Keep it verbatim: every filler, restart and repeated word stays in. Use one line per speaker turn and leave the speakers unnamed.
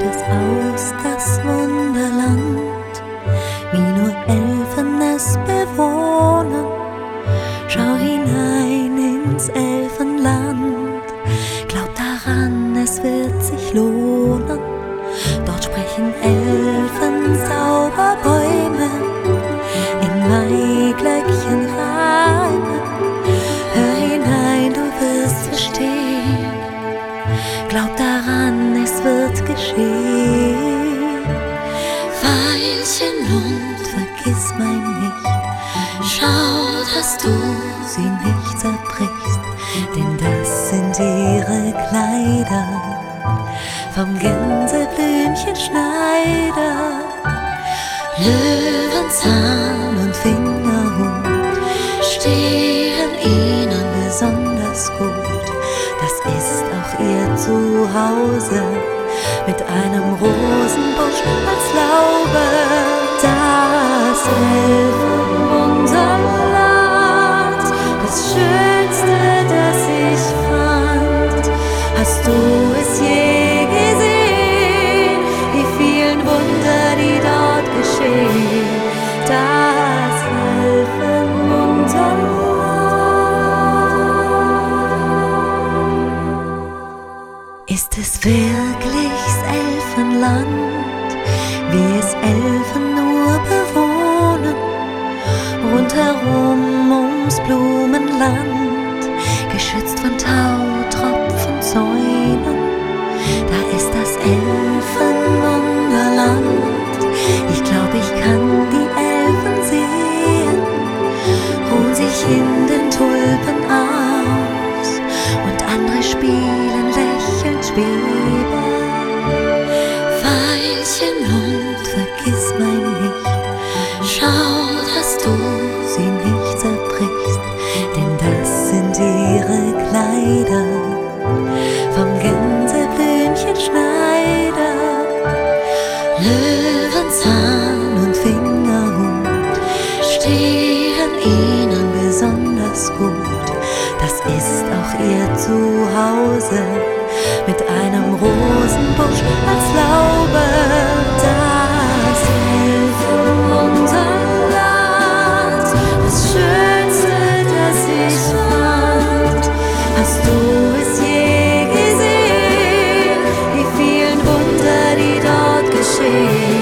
es aus, das Wunderland, wie nur Elfen es bewohnen. Schau hinein ins Elfenland, glaub daran, es wird sich lohnen. Dort sprechen Elfen Zauberbäume, in Maiglöckchen reimen. Hör hinein, du wirst verstehen, glaub daran, es wird geschehen. Veilchen und vergiss mein nicht, schau, dass du sie nicht zerbrichst, denn das sind ihre Kleider vom Gänseblümchen Schneider. Löwenzahn und Fingerhut stehen ihnen besonders gut. Das ist auch ihr Zuhause mit einem Rosenbusch als Laube. Das Elfenwunderland, das Schönste, das ich fand. Hast du es je gesehen, die vielen Wunder, die dort geschehen? Das Elfenwunderland. Ist es wirklich's Elfenland, wie es Elfen nur bewohnen? Rundherum ums Blumenland, geschützt von Tautropfen, Zäunen. Da ist das Elfenwunderland. Ich glaub, ich kann die Elfen sehen, ruhen sich in den Tulpen aus, und andere spielen, lächeln, schweben. Veilchen und vergiss mein nicht, schau, dass du sie nicht zerbrichst, denn das sind ihre Kleider vom Gänseblümchen Schneider. Löwenzahn und Fingerhut stehen ihnen besonders gut. Das ist auch ihr Zuhause mit einem Rosenbusch als Laube. Das Elfenwunderland, das Schönste, das ich fand. Hast du es je gesehen, die vielen Wunder, die dort geschehen?